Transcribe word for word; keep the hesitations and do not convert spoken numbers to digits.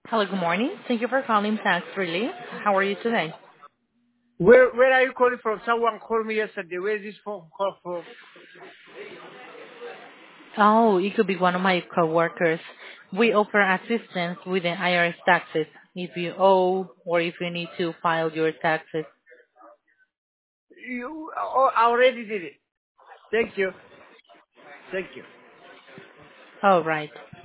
Hello, good morning. Thank you for calling Tax Relief. How are you today? Where where are you calling from? Someone called me yesterday. Where is this phone call from? Oh, it could be one of my coworkers. We offer assistance with the I R S taxes if you owe or if you need to file your taxes. You oh, I already did it. Thank you. Thank you. All right.